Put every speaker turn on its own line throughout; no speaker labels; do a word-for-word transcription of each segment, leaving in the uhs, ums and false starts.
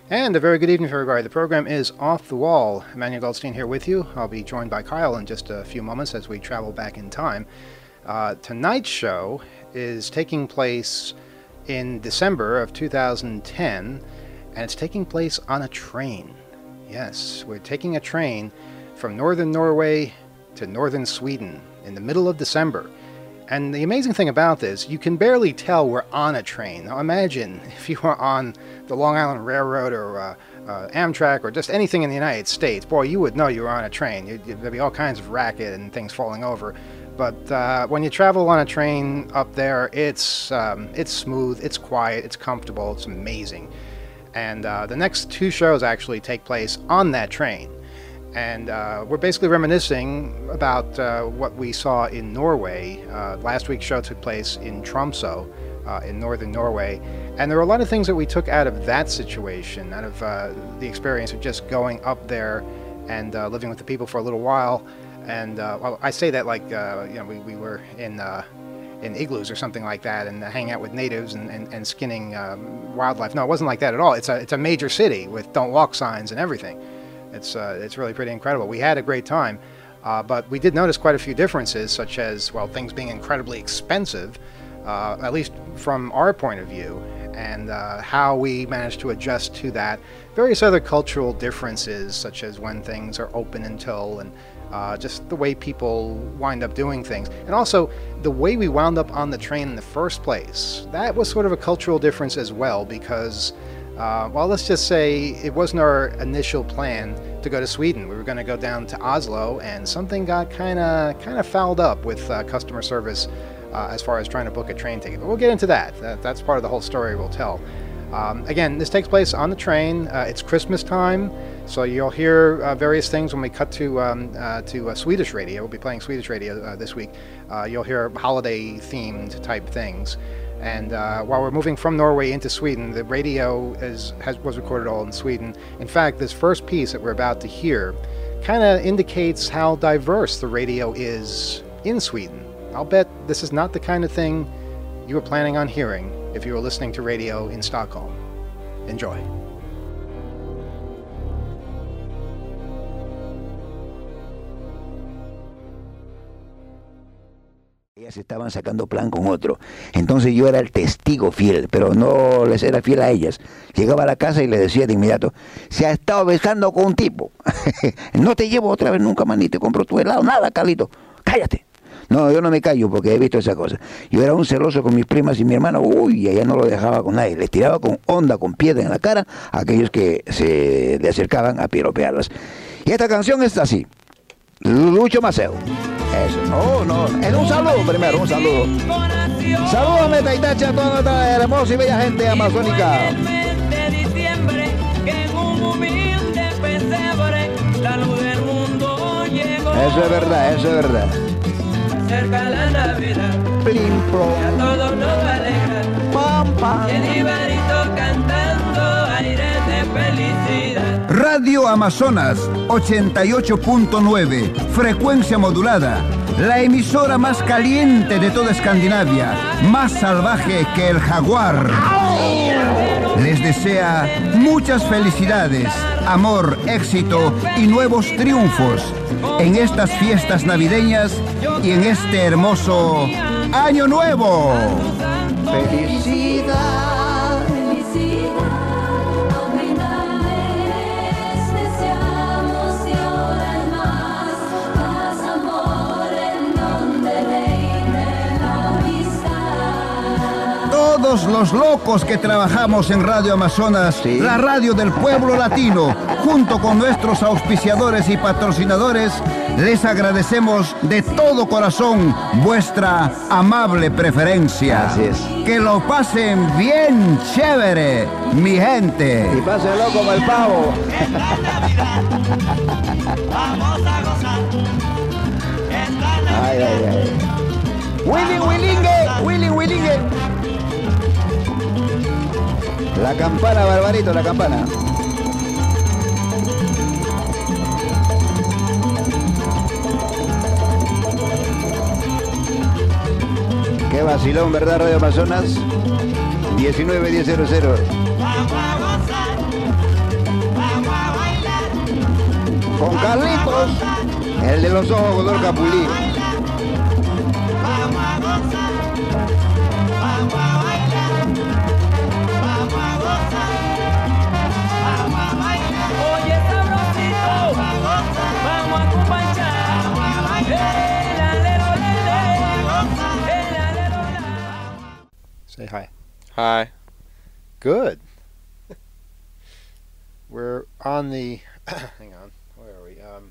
And a very good evening, everybody. The program is Off the Wall. Emmanuel Goldstein here with you. I'll be joined by Kyle in just a few moments as we travel back in time. Uh, tonight's show is taking place in December of two thousand ten, and it's taking place on a train. Yes, we're taking a train from northern Norway to northern Sweden in the middle of December. And the amazing thing about this, you can barely tell we're on a train. Now imagine if you were on the Long Island Railroad or uh, uh, Amtrak or just anything in the United States. Boy, you would know you were on a train. You'd, there'd be all kinds of racket and things falling over. But uh, when you travel on a train up there, it's, um, it's smooth, it's quiet, it's comfortable, it's amazing. And uh, the next two shows actually take place on that train. And uh, we're basically reminiscing about uh, what we saw in Norway. Uh, last week's show took place in Tromsø, uh, in northern Norway. And there were a lot of things that we took out of that situation, out of uh, the experience of just going up there and uh, living with the people for a little while. And uh, well, I say that like, uh, you know, we, we were in uh, in igloos or something like that and uh, hanging out with natives and, and, and skinning um, wildlife. No, it wasn't like that at all. It's a, it's a major city with don't walk signs and everything. It's, uh, it's really pretty incredible. We had a great time, uh, but we did notice quite a few differences, such as, well, things being incredibly expensive, uh, at least from our point of view, and uh, how we managed to adjust to that. Various other cultural differences, such as when things are open until, and uh, just the way people wind up doing things. And also, the way we wound up on the train in the first place. That was sort of a cultural difference as well, because Uh, well, let's just say it wasn't our initial plan to go to Sweden. We were going to go down to Oslo, and something got kind of kind of fouled up with uh, customer service uh, as far as trying to book a train ticket. But we'll get into that. that. That's part of the whole story we'll tell. Um, again, this takes place on the train. Uh, it's Christmas time, so you'll hear uh, various things when we cut to um, uh, to uh, Swedish radio. We'll be playing Swedish radio uh, this week. Uh, you'll hear holiday-themed type things. And uh, while we're moving from Norway into Sweden, the radio is, has, was recorded all in Sweden. In fact, this first piece that we're about to hear kind of indicates how diverse the radio is in Sweden. I'll bet this is not the kind of thing you were planning on hearing if you were listening to radio in Stockholm. Enjoy.
Se estaban sacando plan con otro, entonces yo era el testigo fiel, pero no les era fiel a ellas. Llegaba a la casa y les decía de inmediato: se ha estado besando con un tipo, no te llevo otra vez nunca más, ni te compro tu helado, nada, Carlito, cállate. No, yo no me callo porque he visto esa cosa. Yo era un celoso con mis primas y mi hermano, uy, allá no lo dejaba con nadie, les tiraba con onda, con piedra en la cara a aquellos que se le acercaban a piropearlas. Y esta canción está así: Lucho Maceo. Eso, no, no, es un saludo primero, un saludo. Salúdame, Taitacha, a toda nuestra hermosa y bella gente amazónica. Eso es verdad, eso es verdad.
Cerca la Navidad,
Plim, plom.
y a todos nos alegra,
Pam, pam.
y el Ibarito cantando aires de felicidad.
Radio Amazonas ochenta y ocho punto nueve, frecuencia modulada, la emisora más caliente de toda Escandinavia, más salvaje que el jaguar. Les desea muchas felicidades, amor, éxito y nuevos triunfos en estas fiestas navideñas y en este hermoso Año Nuevo.
Felicidad.
Todos los locos que trabajamos en Radio Amazonas,
sí,
la radio del pueblo latino, junto con nuestros auspiciadores y patrocinadores, les agradecemos de todo corazón vuestra amable preferencia.
Así es.
Que lo pasen bien chévere, mi gente.
Y pásenlo como el pavo.
Vamos a gozar.
Ay, ay, ay. Willy Willingue, Willy Willingue. La campana, Barbarito, la campana. Qué vacilón, ¿verdad, Radio Amazonas? diecinueve diez cero cero.
Vamos a gozar.
con Carlitos, el de los ojos color capulí.
Oye, sabrosito, vamos a compartir. El alero, lele, el alero, la.
Say hi.
Hi.
Good. We're on the. Hang on. Where are we? Um,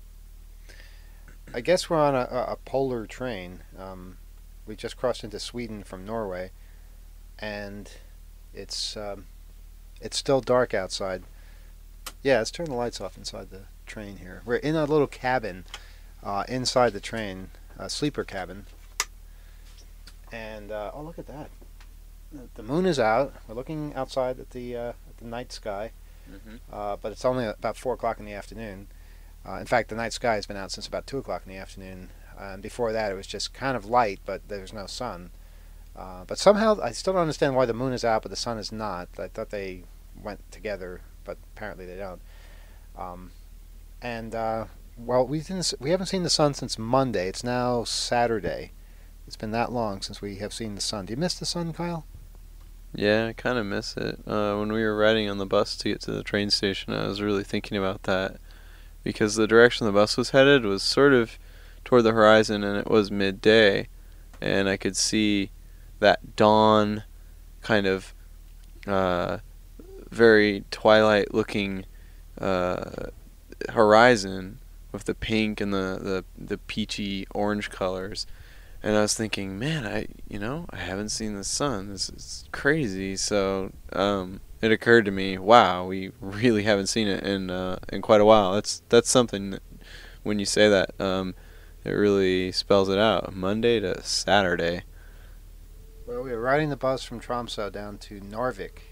I guess we're on a, a, a polar train. Um, we just crossed into Sweden from Norway, and it's um, it's still dark outside. Yeah, let's turn the lights off inside the train here. We're in a little cabin uh, inside the train, a sleeper cabin. And uh, oh, look at that! The, the moon is out. We're looking outside at the uh, at the night sky,
Mm-hmm.
uh, but it's only about four o'clock in the afternoon. Uh, in fact, the night sky has been out since about two o'clock in the afternoon. Uh, and before that, it was just kind of light, but there's no sun. Uh, but somehow, I still don't understand why the moon is out, but the sun is not. I thought they went together, but apparently they don't. Um, and uh, well, we didn't. s- We haven't seen the sun since Monday. It's now Saturday. It's been that long since we have seen the sun. Do you miss the sun, Kyle?
Yeah, I kind of miss it. Uh, when we were riding on the bus to get to the train station, I was really thinking about that because the direction the bus was headed was sort of toward the horizon, and it was midday, and I could see that dawn kind of uh, very twilight-looking uh, horizon with the pink and the, the, the peachy orange colors. And I was thinking, man, I you know I haven't seen the sun. This is crazy. So um, it occurred to me, wow, we really haven't seen it in uh, in quite a while. That's that's something that, when you say that, um, it really spells it out. Monday to Saturday.
Well, we were riding the bus from Tromsø down to Narvik,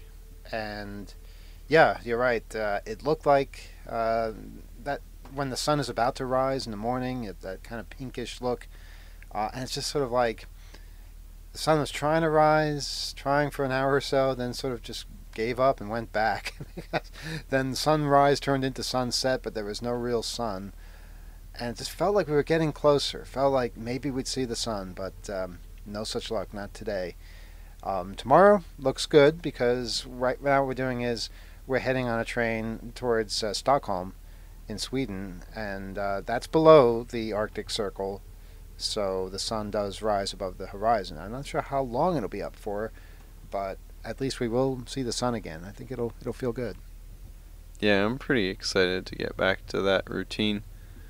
and yeah, you're right. Uh, it looked like uh, that when the sun is about to rise in the morning, it, that kind of pinkish look, uh, and it's just sort of like the sun was trying to rise, trying for an hour or so, then sort of just gave up and went back. Then sunrise turned into sunset, but there was no real sun, and it just felt like we were getting closer. Felt like maybe we'd see the sun, but um, no such luck, not today. Um, tomorrow looks good because right now what we're doing is we're heading on a train towards uh, Stockholm in Sweden, and uh, that's below the Arctic Circle, so the sun does rise above the horizon. I'm not sure how long it'll be up for, but at least we will see the sun again. I think it'll it'll feel good.
Yeah, I'm pretty excited to get back to that routine.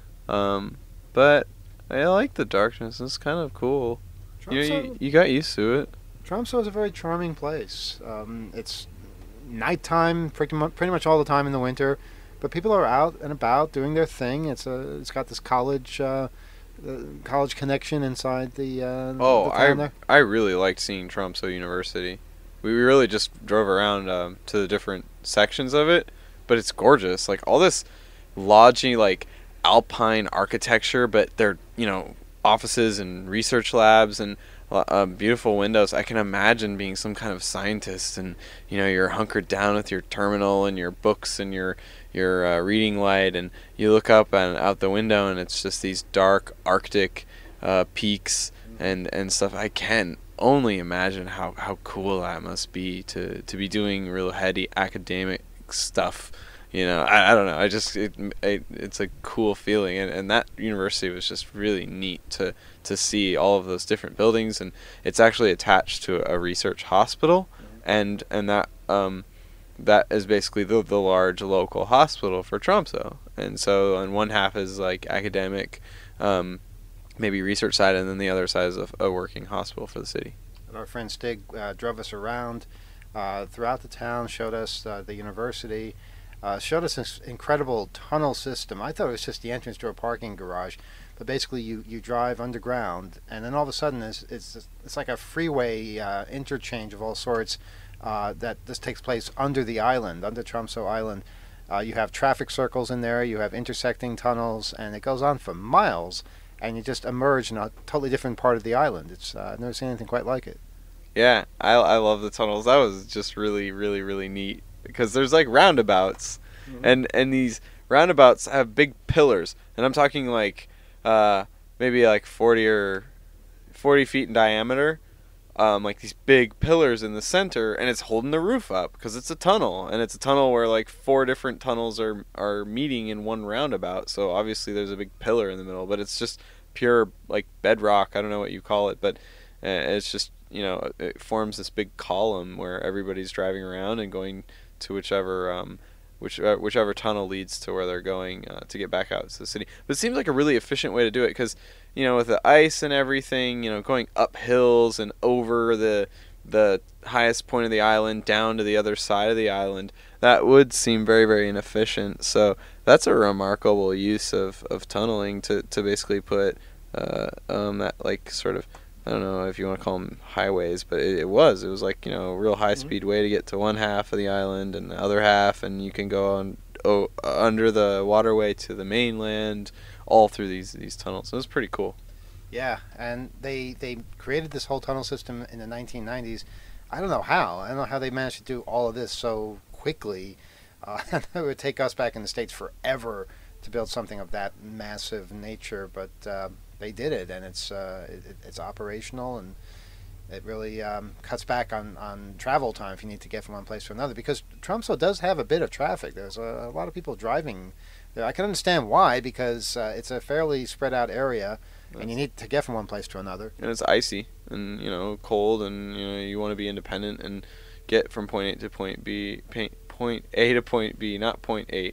Um, but I like the darkness. It's kind of cool. You, you you got used to it.
Tromsø is a very charming place. Um, it's nighttime pretty much, pretty much all the time in the winter, but people are out and about doing their thing. It's a it's got this college uh, uh, college connection inside the uh,
Oh,
the town
I
there.
I really liked seeing Tromsø University. We really just drove around um, to the different sections of it, but it's gorgeous. Like all this lodgy, like alpine architecture, but they're you know offices and research labs and uh, beautiful windows. I can imagine being some kind of scientist, and you know you're hunkered down with your terminal and your books and your your uh, reading light, and you look up and out the window, and it's just these dark Arctic uh, peaks and and stuff. I can only imagine how, how cool that must be to, to be doing real heady academic stuff. You know, I, I don't know. I just it, it it's a cool feeling, and, and that university was just really neat to to see all of those different buildings, and it's actually attached to a research hospital, and and that um that is basically the the large local hospital for Tromsø, and so on one half is like academic, um, maybe research side, and then the other side is a, a working hospital for the city.
And our friend Stig uh, drove us around uh, throughout the town, showed us uh, the university. Uh, showed us this incredible tunnel system. I thought it was just the entrance to a parking garage, but basically you, you drive underground, and then all of a sudden it's it's, it's like a freeway uh, interchange of all sorts uh, that this takes place under the island, under Tromsø Island. Uh, you have traffic circles in there, you have intersecting tunnels, and it goes on for miles, and you just emerge in a totally different part of the island. It's uh, I've never seen anything quite like it.
Yeah, I I love the tunnels. That was just really really really neat. Because there's like roundabouts, mm-hmm. and and these roundabouts have big pillars, and I'm talking like uh, maybe like forty or forty feet in diameter, um, like these big pillars in the center, and it's holding the roof up because it's a tunnel, and it's a tunnel where like four different tunnels are are meeting in one roundabout. So obviously there's a big pillar in the middle, but it's just pure like bedrock. I don't know what you call it, but uh, it's just, you know, it forms this big column where everybody's driving around and going to whichever um, which uh, whichever tunnel leads to where they're going uh, to get back out to the city. But it seems like a really efficient way to do it because, you know, with the ice and everything, you know, going up hills and over the the highest point of the island down to the other side of the island, that would seem very, very inefficient. So that's a remarkable use of, of tunneling to, to basically put uh, um, that, like, sort of, I don't know if you want to call them highways, but it, it was. It was like, you know, a real high-speed way to get to one half of the island and the other half, and you can go on oh, under the waterway to the mainland, all through these, these tunnels. So it was pretty cool.
Yeah, and they they created this whole tunnel system in the nineteen nineties. I don't know how. I don't know how they managed to do all of this so quickly. Uh, it would take us back in the States forever to build something of that massive nature, but uh, they did it, and it's uh, it, it's operational, and it really um, cuts back on, on travel time if you need to get from one place to another, because Tromsø does have a bit of traffic. There's a, a lot of people driving there. I can understand why, because uh, it's a fairly spread out area, and you need to get from one place to another.
And it's icy and, you know, cold, and, you know, you want to be independent and get from point A to point B, point A to point B, not point eight.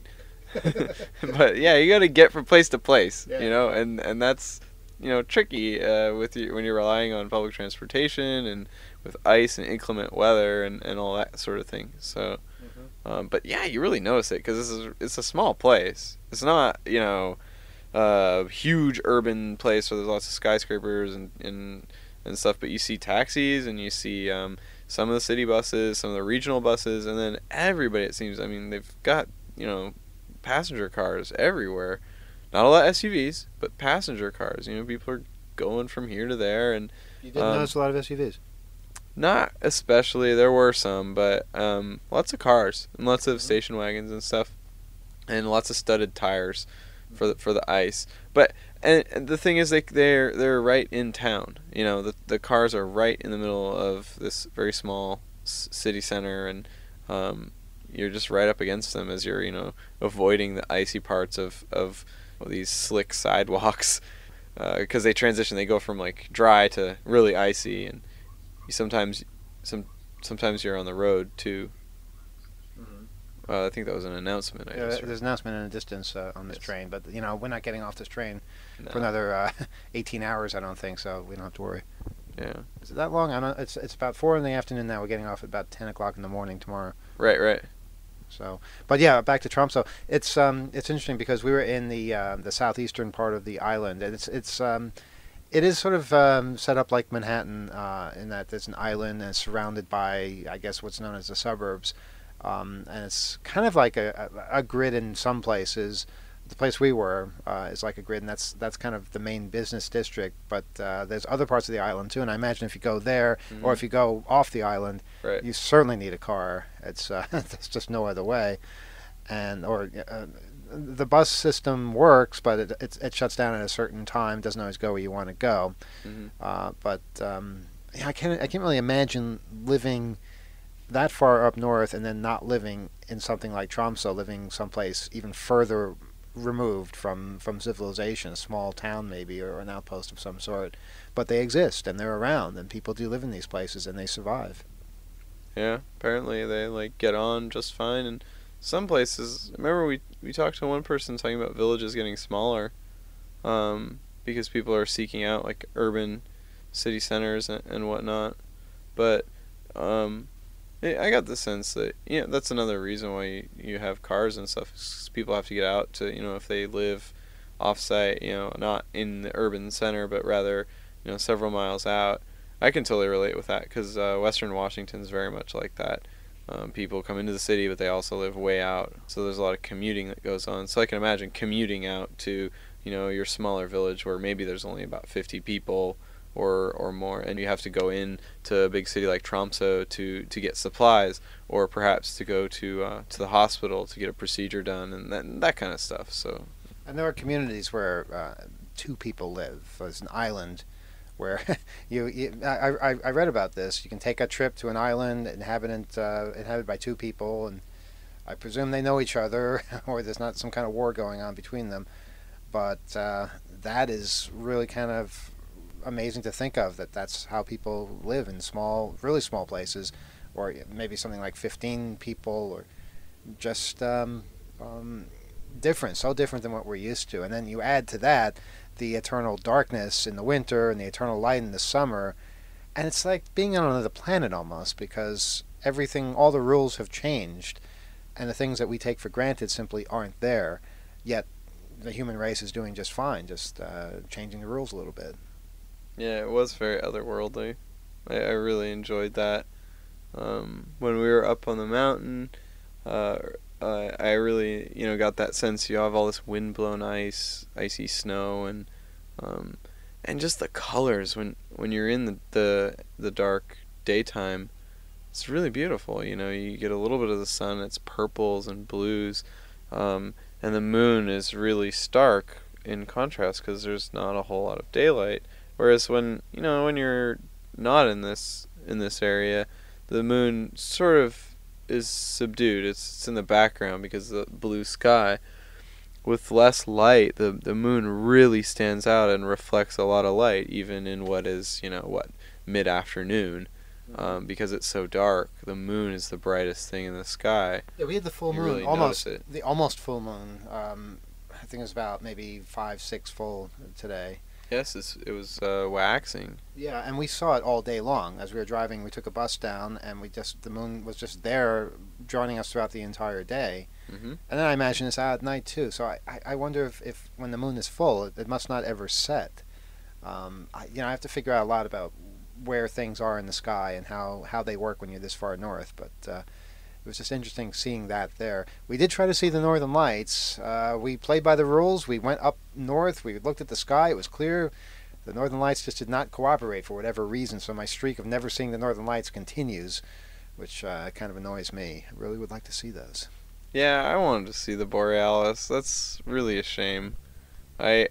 But yeah, you got to get from place to place, yeah. you know, and, and that's, you know, tricky uh, with you when you're relying on public transportation and with ice and inclement weather and, and all that sort of thing. So, mm-hmm. um, but yeah, you really notice it because this is it's a small place. It's not, you know, uh, huge urban place where there's lots of skyscrapers and, and and stuff, but you see taxis and you see um, some of the city buses, some of the regional buses, and then everybody, it seems, I mean, they've got, you know, passenger cars everywhere. Not a lot of S U Vs, but passenger cars. You know, people are going from here to there. And
you didn't
um,
notice a lot of S U Vs?
Not especially. There were some, but um, lots of cars and lots of station wagons and stuff, and lots of studded tires for the, for the ice. But and, and the thing is, they they're they're right in town. You know, the the cars are right in the middle of this very small s- city center, and um, you're just right up against them as you're, you know, avoiding the icy parts of of well, these slick sidewalks, because uh, they transition. They go from like dry to really icy, and you sometimes some sometimes you're on the road too. Uh, I think that was an announcement. I
yeah,
just
there's an announcement in the distance uh, on this yes. train, but you know, we're not getting off this train
no.
for another uh, eighteen hours. I don't think so. We don't have to worry.
Yeah.
Is it that long? I don't. It's it's about four in the afternoon now. We're getting off at about ten o'clock in the morning tomorrow.
Right. Right.
So, but yeah, back to Tromsø. It's um it's interesting because we were in the uh, the southeastern part of the island, and it's it's um. It is sort of um, set up like Manhattan uh, in that there's an island and it's surrounded by, I guess, what's known as the suburbs. Um, and it's kind of like a, a, a grid in some places. The place we were uh, is like a grid, and that's that's kind of the main business district. But uh, there's other parts of the island too, and I imagine if you go there mm-hmm. or if you go off the island,
right.
you certainly need a car. It's uh, there's just no other way. And or uh, the bus system works, but it, it it shuts down at a certain time. Doesn't always go where you want to go. Mm-hmm. Uh, but um, yeah, I can't I can't really imagine living that far up north and then not living in something like Tromsø, living someplace even further removed from, from civilization, a small town maybe, or an outpost of some sort. But they exist, and they're around, and people do live in these places, and they survive.
Yeah, apparently they, like, get on just fine. And some places, remember we, we talked to one person talking about villages getting smaller um, because people are seeking out, like, urban city centers and, and whatnot. But um, I got the sense that, yeah, that's another reason why you, you have cars and stuff. Is people have to get out to, you know, if they live off-site, you know, not in the urban center, but rather, you know, several miles out. I can totally relate with that because uh, Western Washington is very much like that. Um, people come into the city, but they also live way out. So there's a lot of commuting that goes on. So I can imagine commuting out to, you know, your smaller village where maybe there's only about fifty people, or or more, and you have to go in to a big city like Tromsø to to get supplies, or perhaps to go to uh, to the hospital to get a procedure done, and that that kind of stuff. So,
and there are communities where uh, two people live. There's an island where you, you I, I I read about this. You can take a trip to an island inhabitant uh, inhabited by two people, and I presume they know each other, or there's not some kind of war going on between them. But uh, that is really kind of amazing to think of, that that's how people live in small, really small places, or maybe something like fifteen people, or just um, um, different, so different than what we're used to. And then you add to that the eternal darkness in the winter and the eternal light in the summer, and it's like being on another planet almost, because everything, all the rules have changed, and the things that we take for granted simply aren't there, yet the human race is doing just fine, just uh, changing the rules a little bit.
yeah, it was very otherworldly. I, I really enjoyed that. Um, when we were up on the mountain, uh, uh, I really, you know, got that sense you have all this wind-blown ice, icy snow, and um, and just the colors when when you're in the, the the dark daytime. It's really beautiful. You know, you get a little bit of the sun. It's purples and blues, um, and the moon is really stark in contrast because there's not a whole lot of daylight. Whereas when you know when you're not in this in this area, the moon sort of is subdued. It's, it's in the background because of the blue sky. With less light, the the moon really stands out and reflects a lot of light, even in what is, you know, what, mid-afternoon. Um, because it's so dark, the moon is the brightest thing in the sky.
Yeah, we had the full
You
moon,
really
almost
notice it.
the almost full moon. Um, I think it was about maybe five, six full today.
Yes, it's, it was uh, waxing.
Yeah, and we saw it all day long. As we were driving, we took a bus down, and we just the moon was just there, joining us throughout the entire day.
Mm-hmm.
And then I imagine it's out at night too. So I, I, I wonder if, if when the moon is full, it, it must not ever set. Um, I, you know, I have to figure out a lot about where things are in the sky and how, how they work when you're this far north. But uh, it was just interesting seeing that there. We did try to see the Northern Lights. Uh, we played by the rules. We went up north. We looked at the sky. It was clear. The Northern Lights just did not cooperate for whatever reason. So my streak of never seeing the Northern Lights continues, which uh, kind of annoys me. I really would like to see those.
Yeah, I wanted to see the Borealis. That's really a shame. I,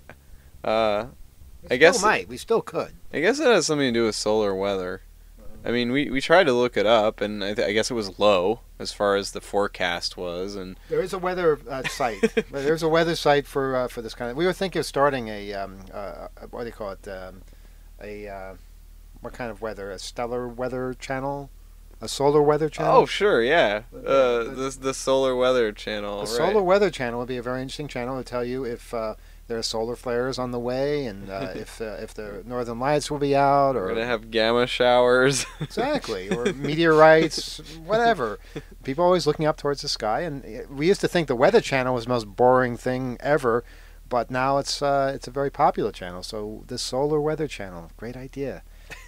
uh,
We
I
still
guess
might. We still could.
I guess it has something to do with solar weather. I mean, we, we tried to look it up, and I, th- I guess it was low as far as the forecast was. And
There is a weather uh, site. There's a weather site for uh, for this kind of. We were thinking of starting a um, uh, what do you call it? Um, a uh, what kind of weather? A stellar weather channel, a solar weather channel.
oh, sure, yeah,
But,
uh,
uh,
the the solar weather channel.
a
right.
solar weather channel would be a very interesting channel to tell you if uh, there are solar flares on the way, and uh, if uh, if the northern lights will be out,
We're
or
gonna have gamma showers.
exactly, or meteorites, whatever. People are always looking up towards the sky, and uh, we used to think the Weather Channel was the most boring thing ever, but now it's uh, it's a very popular channel. So the Solar Weather Channel, great idea.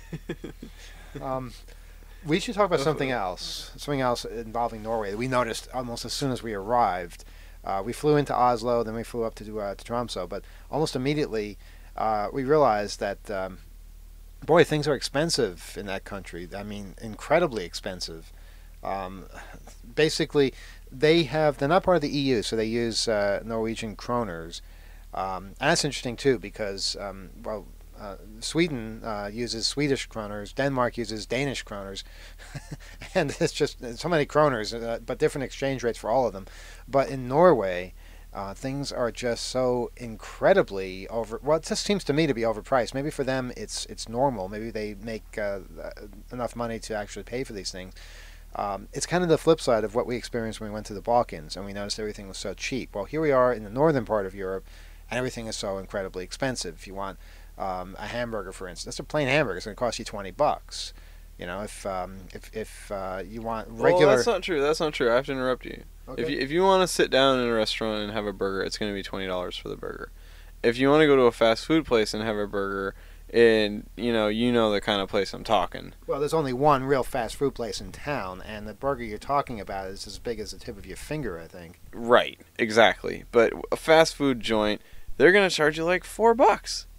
um, we should talk about something else, something else involving Norway that we noticed almost as soon as we arrived. Uh, we flew into Oslo, then we flew up to uh, to Tromsø, but almost immediately uh, we realized that. Um, Boy, things are expensive in that country. I mean, incredibly expensive. Um, basically, they have, they're not part of the E U, so they use uh, Norwegian kroners. Um, and that's interesting, too, because, um, well, uh, Sweden uh, uses Swedish kroners, Denmark uses Danish kroners, and it's just so many kroners, uh, but different exchange rates for all of them. But in Norway, Uh, things are just so incredibly over. Well, it just seems to me to be overpriced. Maybe for them it's it's normal. Maybe they make uh, enough money to actually pay for these things. Um, it's kind of the flip side of what we experienced when we went to the Balkans and we noticed everything was so cheap. Well, here we are in the northern part of Europe, and everything is so incredibly expensive. If you want um, a hamburger, for instance, that's a plain hamburger. It's going to cost you twenty bucks. You know, if um, if if uh, you want regular.
Well, that's not true. That's not true. I have to interrupt you.
Okay.
If you if you want to sit down in a restaurant and have a burger, it's going to be twenty dollars for the burger. If you want to go to a fast food place and have a burger, and you know you know the kind of place I'm talking.
Well, there's only one real fast food place in town, and the burger you're talking about is as big as the tip of your finger, I think.
Right. Exactly. But a fast food joint, they're going to charge you like four bucks.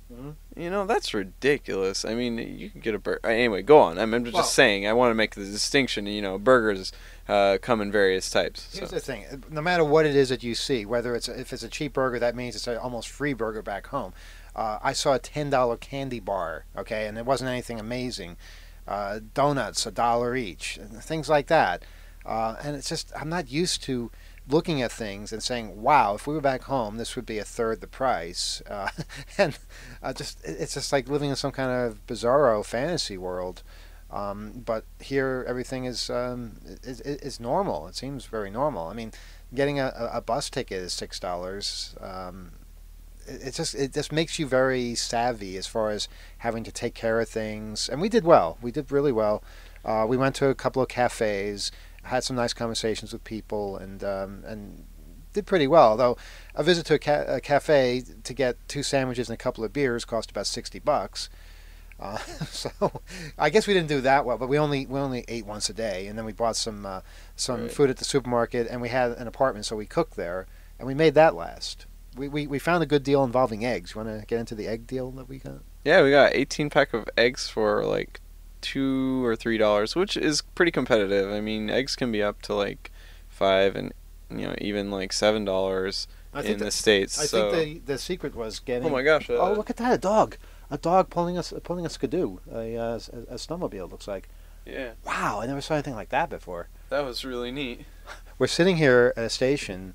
Mm-hmm.
You know, that's ridiculous. I mean, you can get a burger. Anyway, go on. I'm, I'm just
Well-
saying. I want to make the distinction. You know, burgers uh, come in various types. So.
Here's the thing: no matter what it is that you see, whether it's if it's a cheap burger, that means it's an almost free burger back home. Uh, I saw a ten dollar candy bar, okay, and it wasn't anything amazing. Uh, donuts, a dollar each, and things like that. Uh, and it's just I'm not used to looking at things and saying, "Wow, if we were back home, this would be a third the price." Uh, and uh, just it's just like living in some kind of bizarro fantasy world. Um, but here, everything is, um, is is normal. It seems very normal. I mean, getting a, a bus ticket is six dollars. Um, it, it just it just makes you very savvy as far as having to take care of things. And we did well. We did really well. Uh, we went to a couple of cafes, had some nice conversations with people, and um, and did pretty well. Though a visit to a, ca- a cafe to get two sandwiches and a couple of beers cost about sixty bucks. Uh, so I guess we didn't do that well, but we only we only ate once a day, and then we bought some uh, some
Right.
food at the supermarket, and we had an apartment, so we cooked there, and we made that last. We we, we found a good deal involving eggs. You want to get into the egg deal that we got?
Yeah, we got eighteen pack of eggs for like two or three dollars, which is pretty competitive. I mean, eggs can be up to like five and you know even like seven dollars
I think
in
that-
the states.
I
so.
think the the secret was getting.
Oh my gosh! Uh,
Oh, look at that! A dog, a dog pulling us pulling a skidoo, a, uh, s- a a snowmobile. Looks like.
Yeah,
Wow, I never saw anything like that before.
that was really neat.
We're sitting here at a station,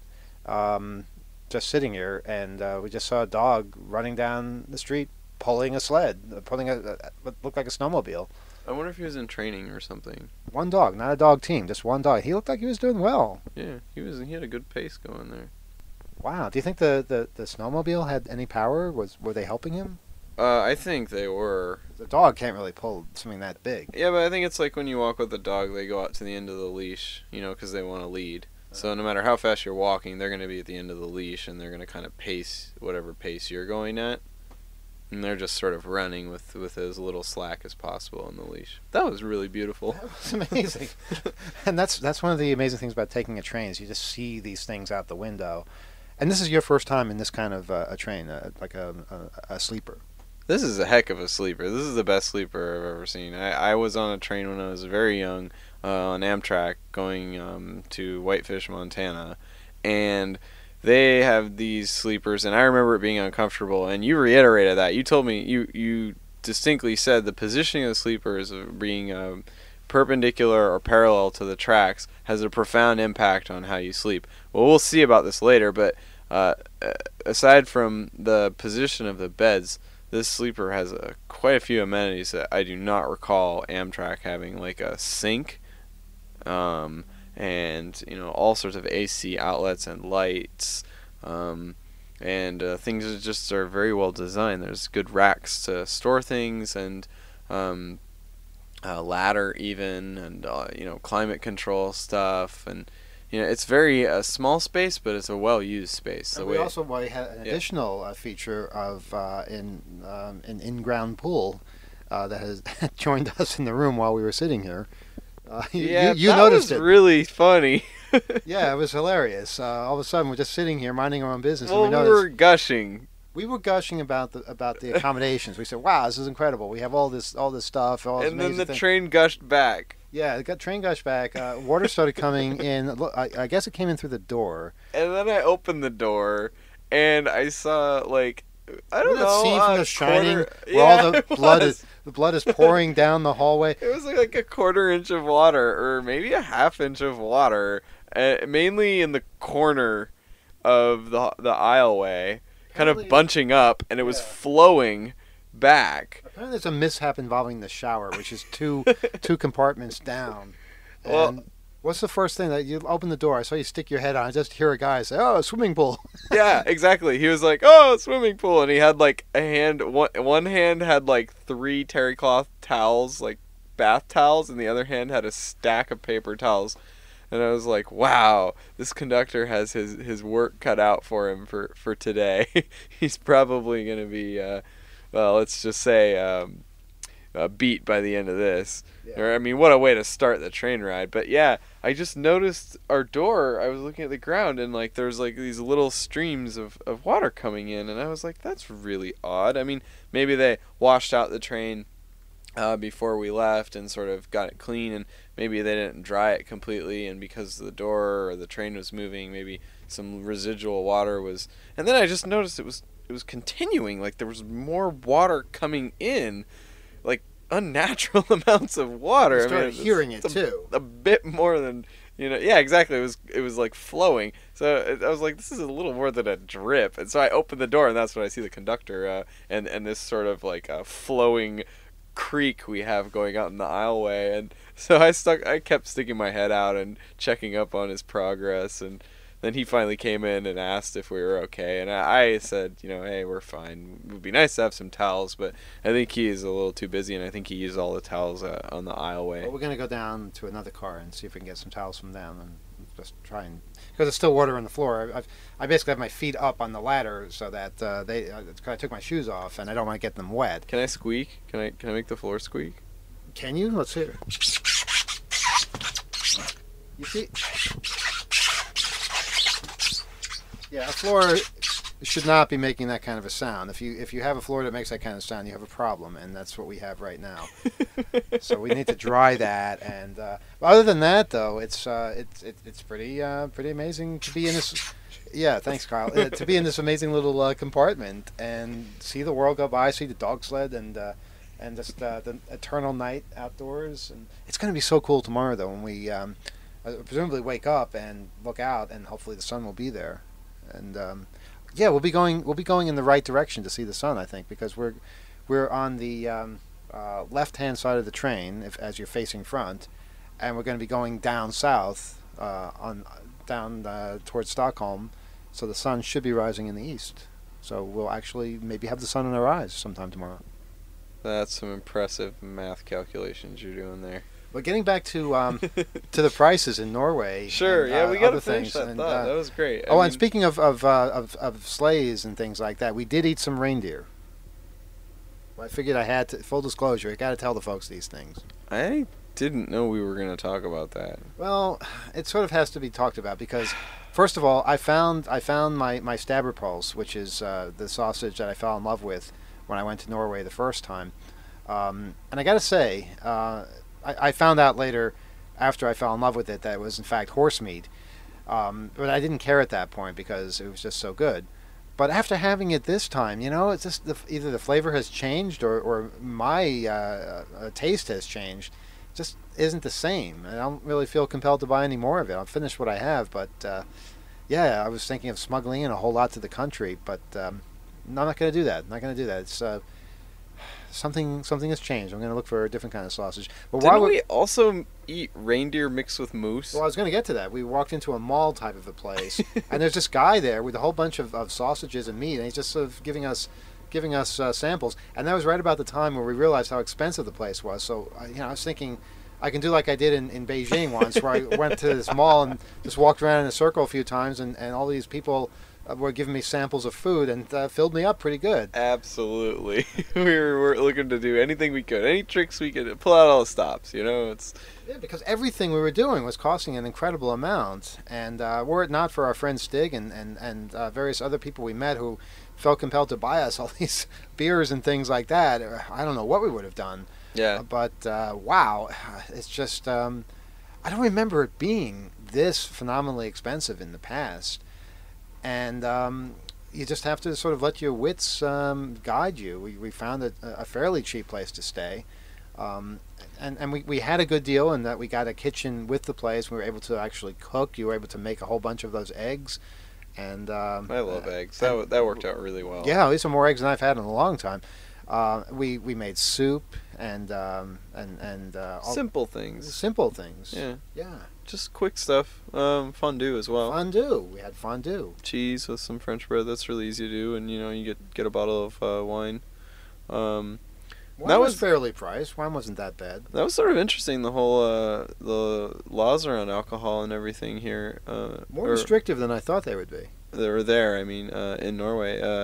um, just sitting here, and uh, we just saw a dog running down the street, pulling a sled, uh, pulling a, a what looked like a snowmobile.
I wonder if he was in training or something.
One dog, not a dog team, just one dog. He looked like he was doing well.
Yeah, he was. He had a good pace going there.
Wow. Do you think the, the, the snowmobile had any power? Was were they helping him?
Uh, I think they were.
The dog can't really pull something that big.
Yeah, but I think it's like when you walk with a dog, they go out to the end of the leash, you know, because they want to lead. So no matter how fast you're walking, they're going to be at the end of the leash, and they're going to kind of pace whatever pace you're going at. And they're just sort of running with, with as little slack as possible on the leash. That was really beautiful.
It's amazing. And that's that's one of the amazing things about taking a train is you just see these things out the window. And this is your first time in this kind of uh, a train, uh, like a, a, a sleeper.
This is a heck of a sleeper. This is the best sleeper I've ever seen. I, I was on a train when I was very young uh, on Amtrak going um, to Whitefish, Montana. And they have these sleepers, and I remember it being uncomfortable. And you reiterated that. You told me, you, you distinctly said the positioning of the sleepers of being um, perpendicular or parallel to the tracks has a profound impact on how you sleep. Well, we'll see about this later, but uh, aside from the position of the beds, this sleeper has a, quite a few amenities that I do not recall Amtrak having, like a sink, um, and you know all sorts of A C outlets and lights, um, and uh, things that just are very well designed. There's good racks to store things, and um, a ladder even, and uh, you know climate control stuff, and you know it's very a small space, but it's a well used space.
And
The
we
way-
also we had an
Yeah.
additional uh, feature of uh, in um, an in-ground pool uh, that has joined us in the room while we were sitting here. Uh, you,
yeah,
you, you
that
noticed
was
it.
really funny.
Yeah, it was hilarious. Uh, all of a sudden, we're just sitting here minding our own business,
Well,
and
we
we noticed
were gushing.
we were gushing about the about the accommodations. We said, "Wow, this is incredible. We have all this all this stuff." All this
And then
amazing
the
thing."
train gushed back.
Yeah, it got train gush back. Uh, water started coming in. Look, I, I guess it came in through the door.
And then I opened the door, and I saw, like, I don't
Remember that
know.
scene from
a
The Shining,
quarter-
where
yeah,
all the
it
blood
was.
is the blood is pouring down the hallway.
It was like, like a quarter inch of water, or maybe a half inch of water, uh, mainly in the corner of the the aisleway, kind of
Apparently-
bunching up, and it was
Yeah.
flowing back.
Apparently, there's a mishap involving the shower, which is two two compartments down. And
Well-
what's the first thing that you open the door? I saw you stick your head out. I just hear a guy say, "Oh, a swimming pool."
Yeah, exactly. He was like, "Oh, swimming pool," and he had like a hand. One one hand had like three terry cloth towels, like bath towels, and the other hand had a stack of paper towels. And I was like, "Wow, this conductor has his his work cut out for him for for today. He's probably gonna be, uh, well, let's just say, um, uh, beat by the end of this.
Yeah.
Or I mean, what a way to start the train ride. But yeah, I just noticed our door. I was looking at the ground, and like there's like these little streams of, of water coming in, and I was like, that's really odd. I mean, maybe they washed out the train uh, before we left and sort of got it clean, and maybe they didn't dry it completely, and because the door or the train was moving, maybe some residual water was. And then I just noticed it was it was continuing. Like there was more water coming in, like unnatural amounts of water.
You started
I mean,
hearing
it's
it
a,
too.
A bit more than you know. Yeah, exactly. It was it was like flowing. So it, I was like, this is a little more than a drip. And so I opened the door, and that's when I see the conductor uh, and and this sort of like uh, flowing creek we have going out in the aisleway. And so I stuck. I kept sticking my head out and checking up on his progress, and then he finally came in and asked if we were okay, and I, I said, you know, hey, we're fine. It would be nice to have some towels, but I think he is a little too busy, and I think he used all the towels uh, on the aisleway.
Well, we're going to go down to another car and see if we can get some towels from them and just try and... Because there's still water on the floor. I've, I basically have my feet up on the ladder so that uh, they... Uh, I took my shoes off, and I don't want to get them wet.
Can I squeak? Can I Can I make the floor squeak?
Can you? Let's hear. You see... Yeah, a floor should not be making that kind of a sound. If you if you have a floor that makes that kind of sound, you have a problem, and that's what we have right now. So we need to dry that. And uh, other than that, though, it's uh, it's it, it's pretty uh, pretty amazing to be in this. Yeah, thanks, Kyle. Uh, to be in this amazing little uh, compartment and see the world go by, see the dog sled, and uh, and just uh, the eternal night outdoors. And it's going to be so cool tomorrow, though, when we um, presumably wake up and look out, and hopefully the sun will be there. And um, yeah, we'll be going we'll be going in the right direction to see the sun, I think, because we're we're on the um, uh, left-hand side of the train if, as you're facing front, and we're going to be going down south uh, on down uh, towards Stockholm, so the sun should be rising in the east. So we'll actually maybe have the sun in our eyes sometime tomorrow.
That's some impressive math calculations you're doing there.
But getting back to um, to the prices in Norway.
Sure,
and,
yeah,
uh,
we got to
other
finish
things,
that
and,
thought.
uh,
That was great. I
oh,
mean,
and speaking of of, uh, of of sleighs and things like that, we did eat some reindeer. Well, I figured I had to. Full disclosure, I got to tell the folks these things.
I didn't know we were going to talk about that.
Well, it sort of has to be talked about because, first of all, I found I found my my Stabberpulse, which is uh, the sausage that I fell in love with when I went to Norway the first time, um, and I got to say, uh, I, I found out later, after I fell in love with it, that it was in fact horse meat. Um, but I didn't care at that point because it was just so good. But after having it this time, you know, it's just the, either the flavor has changed or, or my uh, uh, taste has changed. It just isn't the same. I don't really feel compelled to buy any more of it. I'll finish what I have, but uh, yeah, I was thinking of smuggling in a whole lot to the country, but um, I'm not going to do that. I'm not going to do that. It's uh, something something has changed. I'm going to look for a different kind of sausage. But
Didn't
while
we also eat reindeer mixed with moose?
Well, I was going to get to that. We walked into a mall type of a place, and there's this guy there with a whole bunch of, of sausages and meat, and he's just sort of giving us giving us uh, samples. And that was right about the time where we realized how expensive the place was. So, uh, you know, I was thinking I can do like I did in, in Beijing once, where I went to this mall and just walked around in a circle a few times, and, and all these people uh, were giving me samples of food and uh, filled me up pretty good.
Absolutely. we were, were looking to do anything we could, any tricks we could, pull out all the stops, you know? It's
Yeah, because everything we were doing was costing an incredible amount. And uh, were it not for our friend Stig and, and, and uh, various other people we met who felt compelled to buy us all these beers and things like that, I don't know what we would have done.
Yeah.
But, uh, wow, it's just, um, I don't remember it being this phenomenally expensive in the past. And um, you just have to sort of let your wits um, guide you. We, we found a, a fairly cheap place to stay. Um, and and we, we had a good deal in that we got a kitchen with the place. We were able to actually cook. You were able to make a whole bunch of those eggs. And um,
I love eggs. That w- that worked out really well.
Yeah, these are more eggs than I've had in a long time. Uh, we we made soup and um, and and uh, all
Simple things.
simple things.
Yeah.
Yeah.
Just quick stuff. Um, fondue as well.
Fondue. We had fondue.
Cheese with some French bread. That's really easy to do, and you know you get get a bottle of uh, wine. Um,
Wine
That
was,
was-
fairly priced. Wine wasn't that bad.
that was sort of interesting. The whole uh, the laws around alcohol and everything here. Uh,
More
or-
restrictive than I thought they would be.
that were there. I mean, uh, in Norway, uh,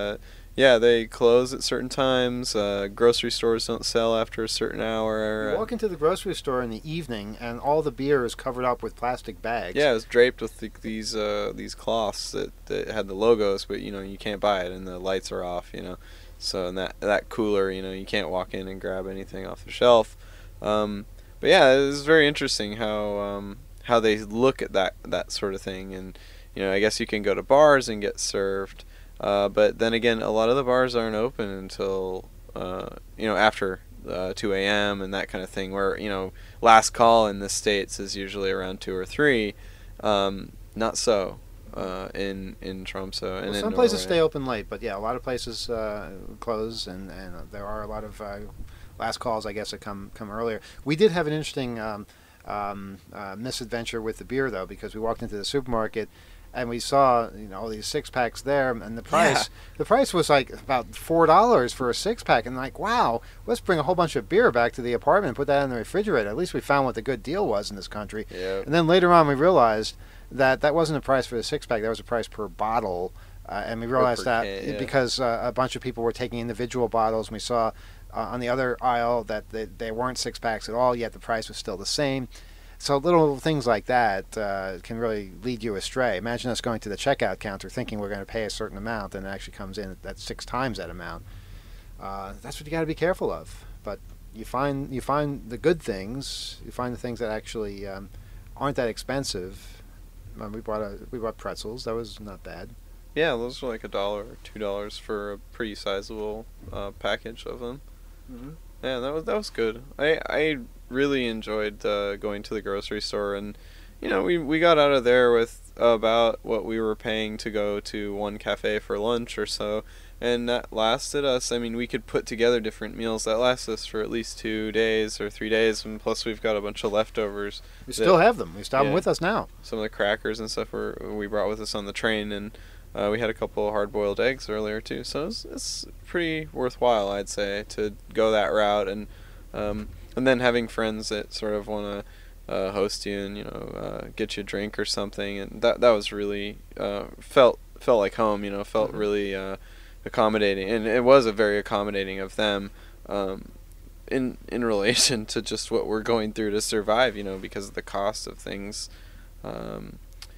Yeah, they close at certain times. Uh, grocery stores don't sell after a certain hour.
You walk into the grocery store in the evening, and all the beer is covered up with plastic bags.
Yeah, it was draped with the, these uh, these cloths that, that had the logos, but you know you can't buy it, and the lights are off. You know, so in that that cooler, you know, you can't walk in and grab anything off the shelf. Um, but yeah, it was very interesting how um, how they look at that that sort of thing, and you know, I guess you can go to bars and get served. Uh, but then again, a lot of the bars aren't open until uh, you know after uh, two a m and that kind of thing. Where you know last call in the States is usually around two or three. Um, not so uh, in in Tromsø and
Well,
in
some places
Norway.
stay open late, but yeah, a lot of places uh, close, and, and there are a lot of uh, last calls, I guess, that come come earlier. We did have an interesting um, um, uh, misadventure with the beer, though, because we walked into the supermarket. And we saw, you know, all these six packs there, and the price,
Yeah.
the price was like about four dollars for a six pack. And like, wow, let's bring a whole bunch of beer back to the apartment and put that in the refrigerator. At least we found what the good deal was in this country.
Yeah.
And then later on, we realized that that wasn't a price for the six pack; that was a price per bottle. Uh, and we realized
per
that
can, yeah.
because uh, a bunch of people were taking individual bottles. And we saw uh, on the other aisle that they, they weren't six packs at all, yet the price was still the same. So little things like that uh, can really lead you astray. Imagine us going to the checkout counter thinking we're going to pay a certain amount, and it actually comes in at six times that amount. Uh, that's what you got to be careful of. But you find you find the good things. You find the things that actually um, aren't that expensive. Um, we bought a we bought pretzels. That was not bad.
Yeah, those were like a dollar or two dollars for a pretty sizable uh, package of them.
Mm-hmm.
Yeah, that was that was good. I I really enjoyed uh, going to the grocery store, and you know we we got out of there with about what we were paying to go to one cafe for lunch or so, and that lasted us. I mean, we could put together different meals that last us for at least two days or three days, and plus we've got a bunch of leftovers.
We
that-
still have them. We still have them
yeah.
with us now.
Some of the crackers and stuff were we brought with us on the train, and uh, we had a couple of hard-boiled eggs earlier too. So it's it's pretty worthwhile, I'd say, to go that route, and um, and then having friends that sort of want to uh, host you and you know uh, get you a drink or something, and that that was really uh, felt felt like home. You know, felt
Mm-hmm.
really uh, accommodating, and it was a very accommodating of them. Um, in in relation to just what we're going through to survive, you know, because of the cost of things. Um,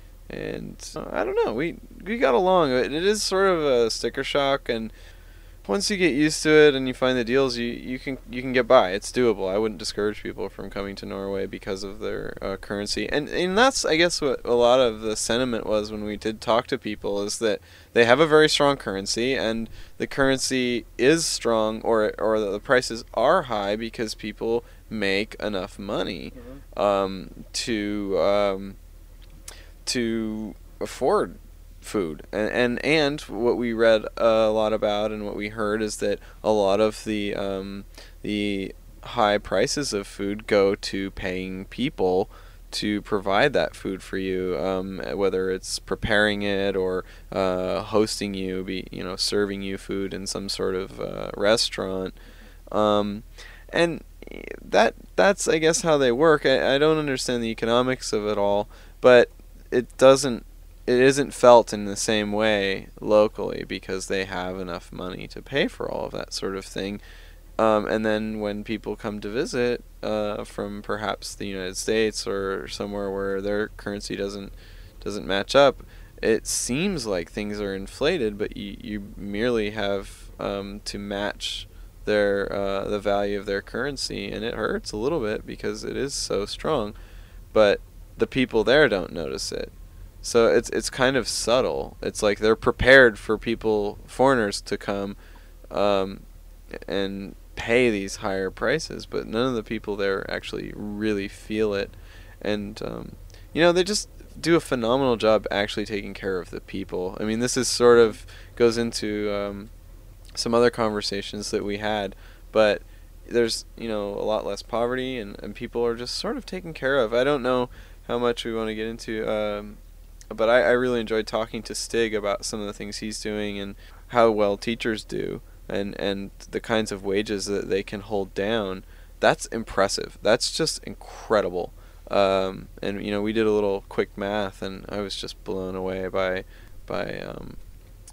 and uh, I don't know, we we got along. It, it is sort of a sticker shock, and once you get used to it and you find the deals, you, you can you can get by. It's doable. I wouldn't discourage people from coming to Norway because of their uh, currency, and and that's I guess what a lot of the sentiment was when we did talk to people, is that they have a very strong currency, and the currency is strong, or or the prices are high because people make enough money um, to um, to afford food. And, and and what we read a lot about and what we heard is that a lot of the um, the high prices of food go to paying people to provide that food for you, um, whether it's preparing it or uh, hosting you, be you know serving you food in some sort of uh, restaurant, um, and that that's I guess how they work. I, I don't understand the economics of it all, but it doesn't it isn't felt in the same way locally because they have enough money to pay for all of that sort of thing. Um, and then when people come to visit uh, from perhaps the United States or somewhere where their currency doesn't doesn't match up, it seems like things are inflated, but you, you merely have um, to match their uh, the value of their currency, and it hurts a little bit because it is so strong, but the people there don't notice it. So it's it's kind of subtle. It's like they're prepared for people, foreigners, to come um, and pay these higher prices, but none of the people there actually really feel it. And um, you know, they just do a phenomenal job actually taking care of the people. I mean, this is sort of goes into um, some other conversations that we had, but there's you know a lot less poverty, and, and people are just sort of taken care of. I don't know how much we want to get into, um, but I, I really enjoyed talking to Stig about some of the things he's doing and how well teachers do, and, and the kinds of wages that they can hold down. That's impressive. That's just incredible. Um, and you know, we did a little quick math, and I was just blown away by by um,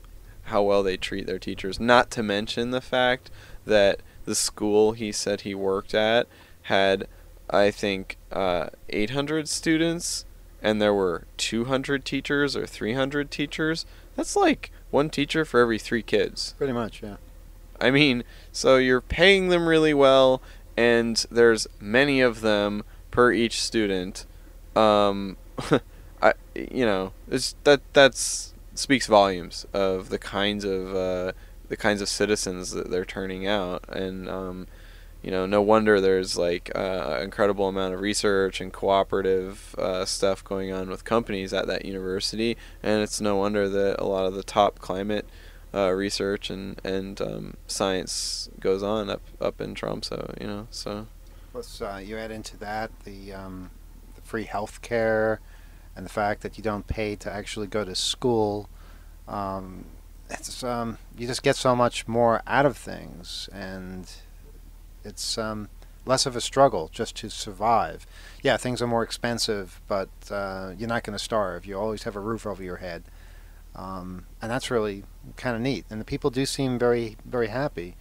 how well they treat their teachers. Not to mention the fact that the school he said he worked at had, I think, uh, eight hundred students, and there were two hundred teachers or three hundred teachers. That's like one teacher for every three kids.
Pretty much, yeah.
I mean, so you're paying them really well, and there's many of them per each student. Um, I, you know, it's that that's speaks volumes of the kinds of uh, the kinds of citizens that they're turning out, and um, you know, no wonder there's like uh, an incredible amount of research and cooperative uh, stuff going on with companies at that university, and it's no wonder that a lot of the top climate uh, research and and um, science goes on up up in Tromsø. You know, so.
Plus, uh, you add into that the um, the free health care and the fact that you don't pay to actually go to school. Um, it's um, you just get so much more out of things, and it's um, less of a struggle just to survive. Yeah, things are more expensive, but uh, you're not going to starve. You always have a roof over your head, um, and that's really kind of neat. And the people do seem very, very happy.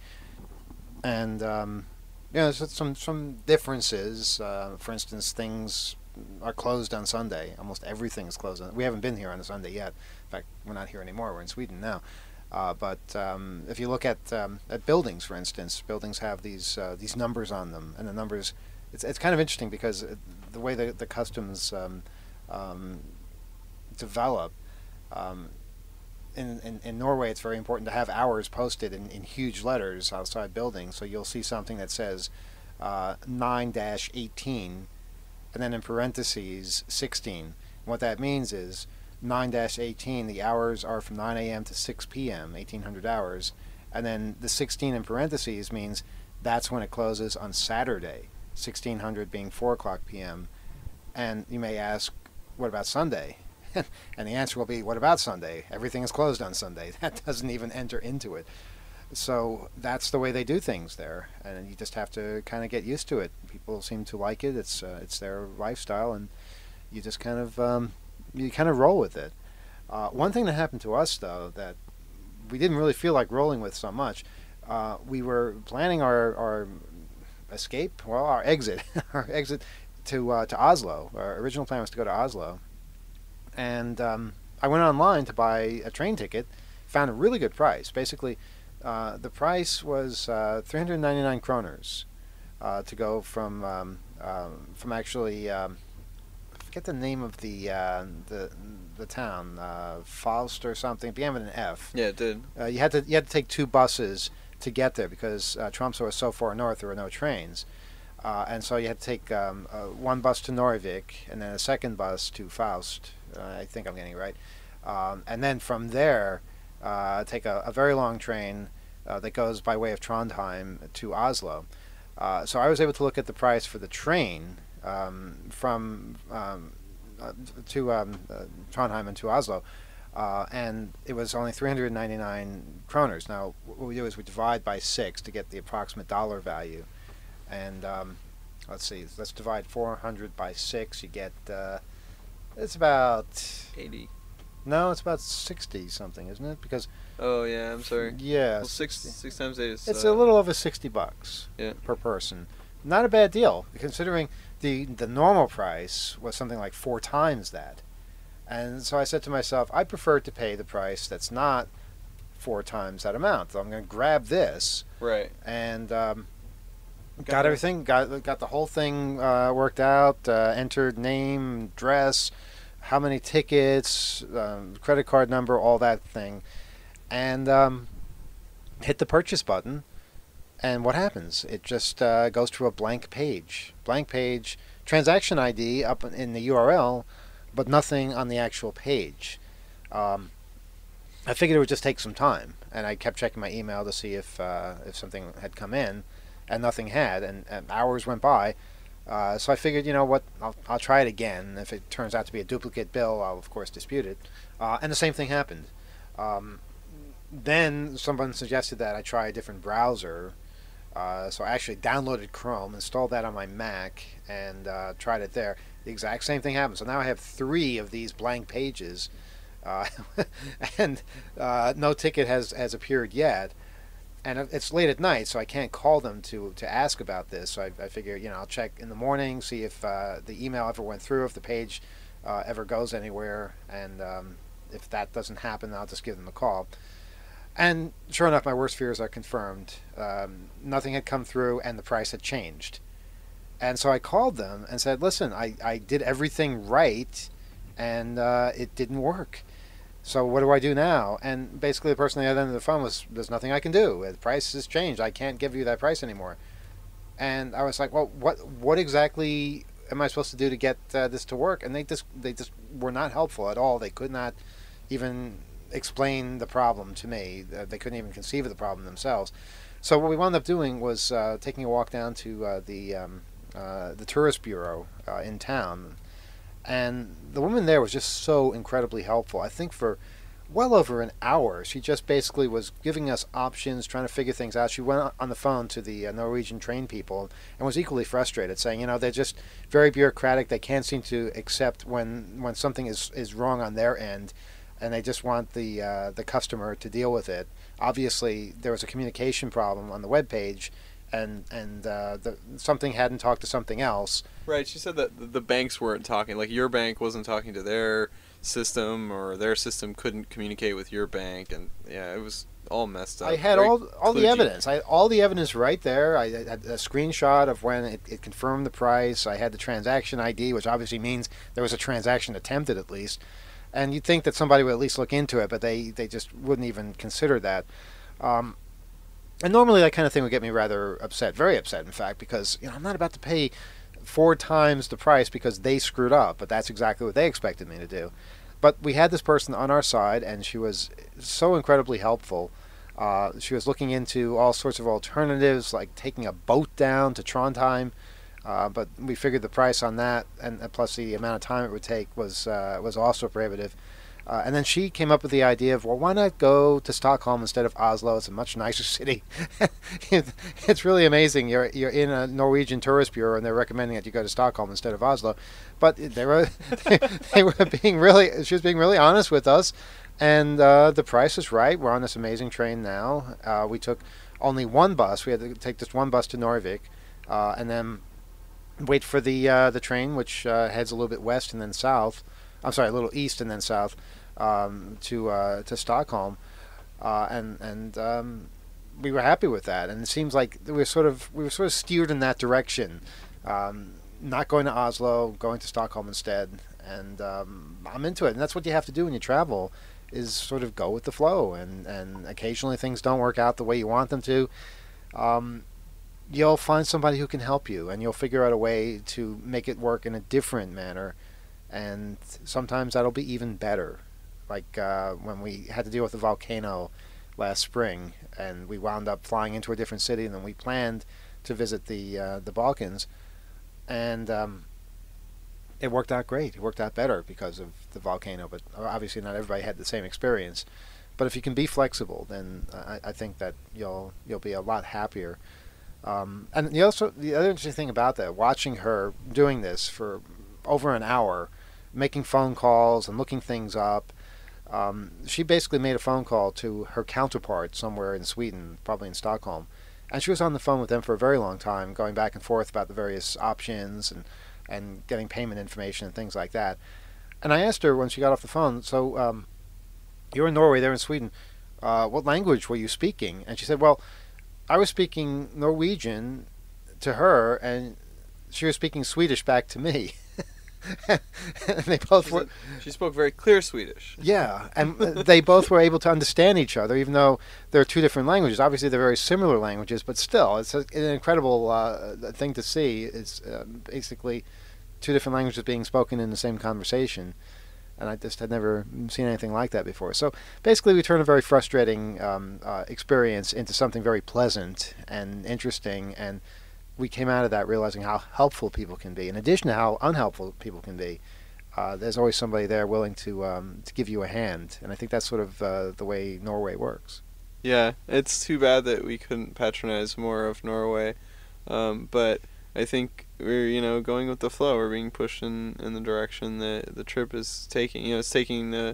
And um, yeah, there's some some differences. Uh, for instance, things are closed on Sunday. Almost everything is closed on. We haven't been here on a Sunday yet. In fact, we're not here anymore. We're in Sweden now. Uh, but um, if you look at um, at buildings, for instance, buildings have these uh, these numbers on them, and the numbers. It's it's kind of interesting because it, the way the the customs um, um, develop. Um, In, in, in Norway, it's very important to have hours posted in, in huge letters outside buildings. So you'll see something that says uh, nine dash eighteen, and then in parentheses sixteen. And what that means is nine dash eighteen, the hours are from nine a.m. to six p.m., eighteen hundred hours. And then the sixteen in parentheses means that's when it closes on Saturday, sixteen hundred being four o'clock p.m. And you may ask, what about Sunday? And the answer will be, what about Sunday? Everything is closed on Sunday. That doesn't even enter into it. So that's the way they do things there, and you just have to kind of get used to it. People seem to like it. It's uh, it's their lifestyle, and you just kind of um, you kind of roll with it. Uh, one thing that happened to us, though, that we didn't really feel like rolling with so much, uh, we were planning our, our escape, well, our exit, our exit to uh, to Oslo. Our original plan was to go to Oslo. And um, I went online to buy a train ticket, found a really good price. Basically, uh, the price was uh, three hundred ninety-nine kroners uh, to go from um, um, from actually um, I forget the name of the uh, the the town, uh, Faust or something. It began with an F.
Yeah, it did.
Uh, you had to you had to take two buses to get there because uh, Tromsø was so far north. There were no trains. Uh, and so you had to take um, uh, one bus to Norvik and then a second bus to Faust. Uh, I think I'm getting it right. Um, and then from there, uh, take a, a very long train uh, that goes by way of Trondheim to Oslo. Uh, so I was able to look at the price for the train um, from um, uh, to um, uh, Trondheim and to Oslo. Uh, and it was only three hundred ninety-nine kroners. Now, what we do is we divide by six to get the approximate dollar value. And um, let's see, let's divide four hundred by six. You get, uh, it's about
eighty.
No, it's about sixty something, isn't it? Because
oh yeah, I'm sorry.
Yeah,
well, six six times eight is.
It's
uh,
a little over sixty bucks.
Yeah.
Per person. Not a bad deal, considering the the normal price was something like four times that. And so I said to myself, I prefer to pay the price that's not four times that amount. So I'm going to grab this.
Right.
And. Um, Got everything, got got the whole thing uh, worked out, uh, entered name, address, how many tickets, um, credit card number, all that thing. And um, hit the purchase button. And what happens? It just uh, goes to a blank page. Blank page, transaction I D up in the U R L, but nothing on the actual page. Um, I figured it would just take some time. And I kept checking my email to see if uh, if something had come in. And nothing had, and, and hours went by. Uh, so I figured, you know what, I'll, I'll try it again. If it turns out to be a duplicate bill, I'll, of course, dispute it. Uh, and the same thing happened. Um, then someone suggested that I try a different browser. Uh, so I actually downloaded Chrome, installed that on my Mac, and uh, tried it there. The exact same thing happened. So now I have three of these blank pages, uh, and uh, no ticket has has appeared yet. And it's late at night, so I can't call them to, to ask about this. So I, I figure, you know, I'll check in the morning, see if uh, the email ever went through, if the page uh, ever goes anywhere, and um, if that doesn't happen, I'll just give them a call. And sure enough, my worst fears are confirmed. Um, nothing had come through, and the price had changed. And so I called them and said, listen, I, I did everything right, and uh, it didn't work. So what do I do now? And basically the person on the other end of the phone was, there's nothing I can do. The price has changed. I can't give you that price anymore. And I was like, well, what what exactly am I supposed to do to get uh, this to work? And they just they just were not helpful at all. They could not even explain the problem to me. Uh, they couldn't even conceive of the problem themselves. So what we wound up doing was uh, taking a walk down to uh, the um, uh, the tourist bureau uh, in town. And the woman there was just so incredibly helpful. I think for well over an hour, she just basically was giving us options, trying to figure things out. She went on the phone to the uh, Norwegian train people and was equally frustrated, saying, you know, they're just very bureaucratic. They can't seem to accept when when something is, is wrong on their end, and they just want the uh, the customer to deal with it. Obviously, there was a communication problem on the web page, and and uh, the, something hadn't talked to something else.
Right. She said that the banks weren't talking. Like, your bank wasn't talking to their system, or their system couldn't communicate with your bank, and yeah, it was all messed up.
I had
Very
all all the
kludgy.
evidence. I had all the evidence right there. I had a screenshot of when it, it confirmed the price. I had the transaction I D, which obviously means there was a transaction attempted at least. And you'd think that somebody would at least look into it, but they, they just wouldn't even consider that. Um, and normally that kind of thing would get me rather upset, very upset, in fact, because you know I'm not about to pay four times the price because they screwed up, but that's exactly what they expected me to do. But we had this person on our side, and she was so incredibly helpful. Uh, she was looking into all sorts of alternatives, like taking a boat down to Trondheim, uh, but we figured the price on that, and plus the amount of time it would take, was uh, was also prohibitive. Uh, and then she came up with the idea of, well, why not go to Stockholm instead of Oslo? It's a much nicer city. It's really amazing. You're you're in a Norwegian tourist bureau, and they're recommending that you go to Stockholm instead of Oslo. But they were they, they were being really. She was being really honest with us, and uh, the price is right. We're on this amazing train now. Uh, we took only one bus. We had to take this one bus to Narvik, uh, and then wait for the uh, the train, which uh, heads a little bit west and then south. I'm sorry, a little east and then south um, to uh, to Stockholm, uh, and and um, we were happy with that. And it seems like we were sort of we were sort of steered in that direction, um, not going to Oslo, going to Stockholm instead. And um, I'm into it. And that's what you have to do when you travel, is sort of go with the flow. And and occasionally things don't work out the way you want them to. Um, you'll find somebody who can help you, and you'll figure out a way to make it work in a different manner. And sometimes that'll be even better. Like uh, when we had to deal with the volcano last spring, and we wound up flying into a different city, and then we planned to visit the uh, the Balkans, and um, it worked out great. It worked out better because of the volcano, but obviously not everybody had the same experience. But if you can be flexible, then I, I think that you'll you'll be a lot happier. Um, and the also the other interesting thing about that, watching her doing this for over an hour, making phone calls and looking things up. Um, she basically made a phone call to her counterpart somewhere in Sweden, probably in Stockholm, and she was on the phone with them for a very long time, going back and forth about the various options and, and getting payment information and things like that. And I asked her when she got off the phone, so um, you're in Norway, they're in Sweden, uh, what language were you speaking? And she said, well, I was speaking Norwegian to her, and she was speaking Swedish back to me. And they both
She
were.
said- She spoke very clear Swedish.
Yeah, and they both were able to understand each other, even though they're two different languages. Obviously, they're very similar languages, but still, it's a, an incredible uh, thing to see. It's uh, basically two different languages being spoken in the same conversation, and I just had never seen anything like that before. So basically, we turned a very frustrating um, uh, experience into something very pleasant and interesting, and we came out of that realizing how helpful people can be. In addition to how unhelpful people can be, uh, there's always somebody there willing to um, to give you a hand, and I think that's sort of uh, the way Norway works.
Yeah, it's too bad that we couldn't patronize more of Norway, um, but I think we're, you know, going with the flow. We're being pushed in, in the direction that the trip is taking. You know, it's taking uh,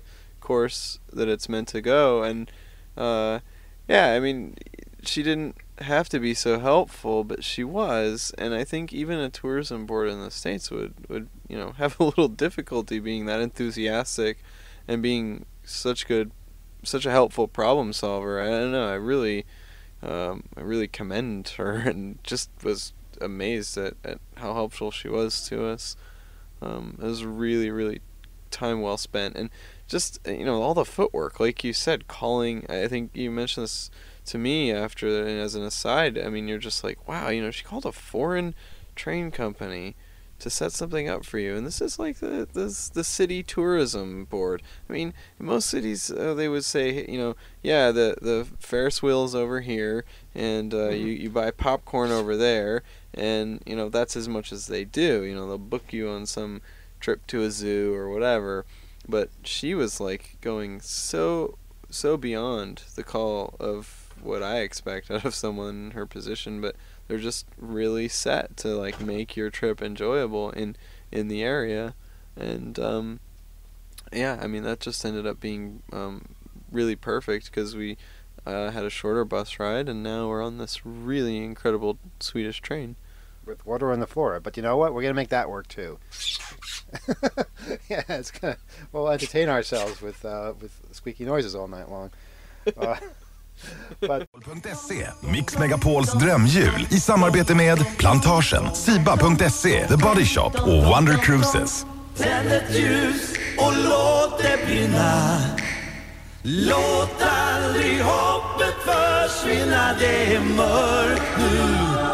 course that it's meant to go. And uh, yeah, I mean, she didn't have to be so helpful, but she was. And I think even a tourism board in the States would, would you know, have a little difficulty being that enthusiastic and being such good, such a helpful problem solver. I don't know. I really, um, I really commend her, and just was amazed at, at how helpful she was to us. Um, it was really, really time well spent, and just, you know, all the footwork, like you said, calling. I think you mentioned this to me after, and as an aside, I mean, you're just like, wow, you know, she called a foreign train company to set something up for you, and this is like the this the city tourism board. I mean, in most cities uh, they would say, you know, yeah, the the Ferris wheel's over here, and uh, mm-hmm. you you buy popcorn over there, and you know that's as much as they do. You know, they'll book you on some trip to a zoo or whatever. But she was like going so so beyond the call of what I expect out of someone in her position, but they're just really set to like make your trip enjoyable in in the area. And um yeah, I mean, that just ended up being um really perfect, because we uh, had a shorter bus ride, and now we're on this really incredible Swedish train
with water on the floor. But you know what, we're gonna make that work too. Yeah, it's gonna, we'll entertain ourselves with uh, with squeaky noises all night long. Uh, but
.se, Mix Megapols drömjul i samarbete med Plantagen, Siba punkt se, The Body Shop och Wonder Cruises.
Tänd ett ljus och låt det brinna. Låt aldrig hoppet försvinna. Det är mörkt nu,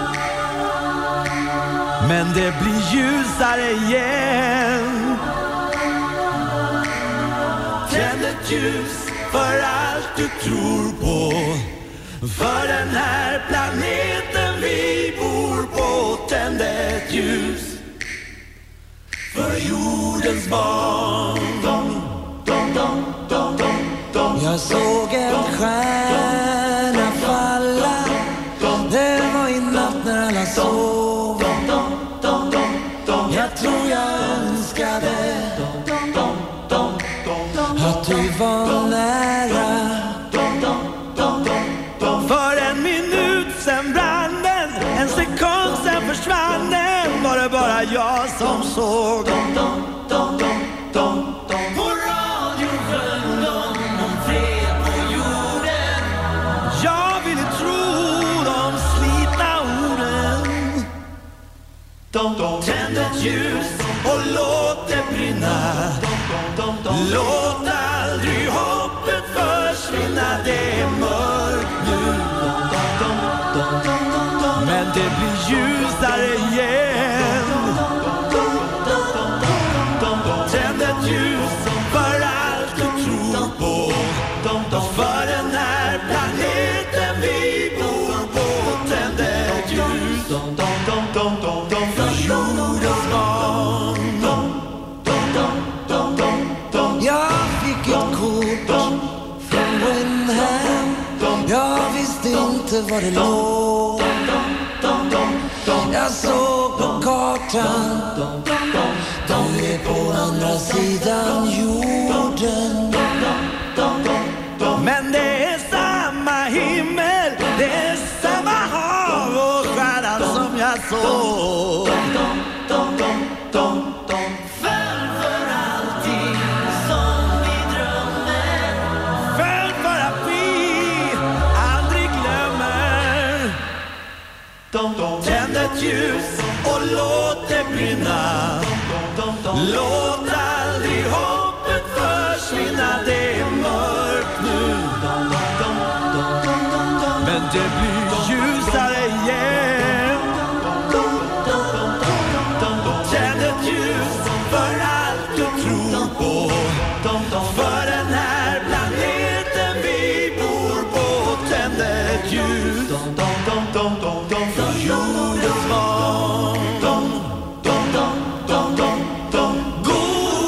men det blir ljusare igen. Tänd ett ljus för allt du tror på, för den här planeten vi bor på. Tänd ett ljus för jordens barn. Dom, dom, dom, dom, dom, dom. Jag såg en stjärna falla. Det var i natt när alla sov. Jag tror jag önskade att du var nära. För en minut sen brann den, en sekund sen försvann den. Var det bara jag som såg. På radio sjöng de om fred på jorden. Jag ville tro de slitna orden. Tänd ett ljus och låt det brinna. Låt aldrig hoppet försvinna. Det är mörkt nu, men det blir ljusare igen. Tänd ett ljus för allt du tror på, för den här planeten vi bor på. Tänd ett ljus för jordens barn. Jag fick ett kort från Windham. Jag visste inte var det låg. Jag såg på kartan, du är på andra sidan jorden. Men det är samma himmel, det är samma hav och stjärnan som jag såg. Föll för allting som vi drömmer. Föll för att vi aldrig glömmer. Tänd ett ljus och låt det brinna. Låt aldrig hoppet försvinna. Det är mörkt nu, men det blir ljusare igen. Tänd ett ljus för allt du tror på, för den här planeten vi bor på. Tänd ett ljus för jordens barn. God